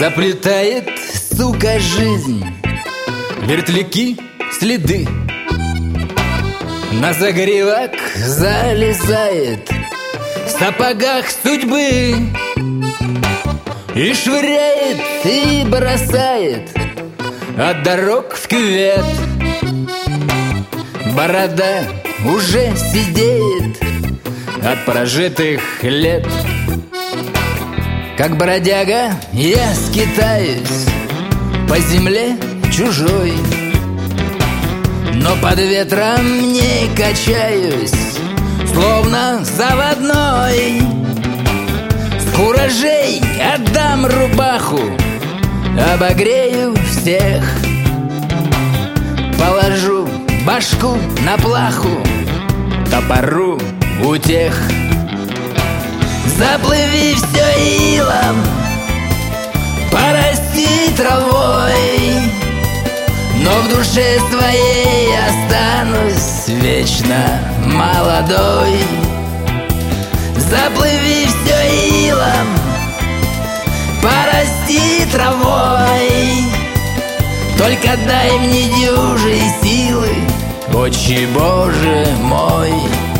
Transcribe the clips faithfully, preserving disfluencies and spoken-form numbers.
Заплетает, сука, жизнь, вертляки, следы. На загривок залезает в сапогах судьбы и швыряет, и бросает от дорог в кювет. Борода уже сидеет от прожитых лет. Как бродяга я скитаюсь по земле чужой, но под ветром не качаюсь, словно заводной. С куражей отдам рубаху, обогрею всех, положу башку на плаху, топору утех. Заплыви все илом, порасти травой, но в душе своей останусь вечно молодой. Заплыви все илом, порасти травой, только дай мне дюжей силы, Отче Боже мой.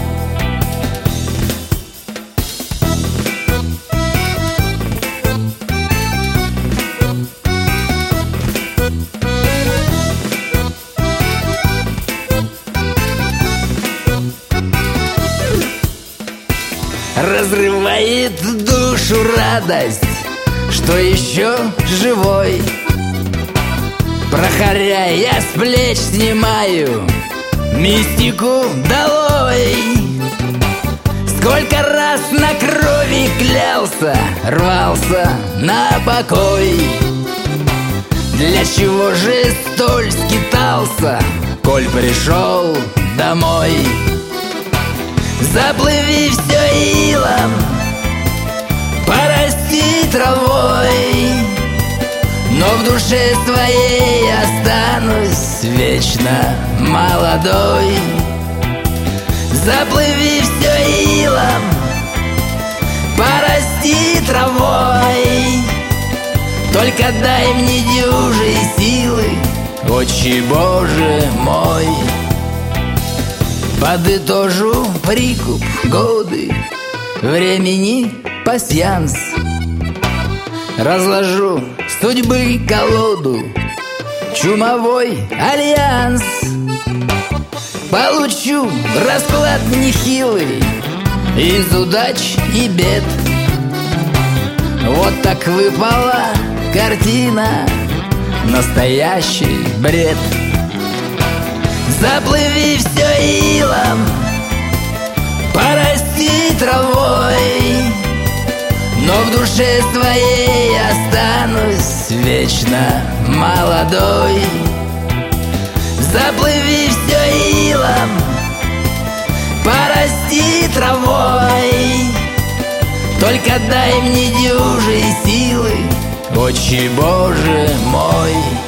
Разрывает душу радость, что еще живой. Прохоря я с плеч снимаю мистику долой. Сколько раз на крови клялся, рвался на покой. Для чего же столь скитался, коль пришел домой? Заплыви все илом, порасти травой, но в душе своей останусь вечно молодой. Заплыви все илом, порасти травой, только дай мне дюжей силы, Отче Боже мой. Подытожу прикуп годы времени пасьянс, разложу судьбы колоду, чумовой альянс. Получу расклад нехилый из удач и бед. Вот так выпала картина, настоящий бред. Заплыви все илом, порасти травой, но в душе своей останусь вечно молодой. Заплыви все илом, порасти травой, только дай мне дюжей силы, Отче Боже мой.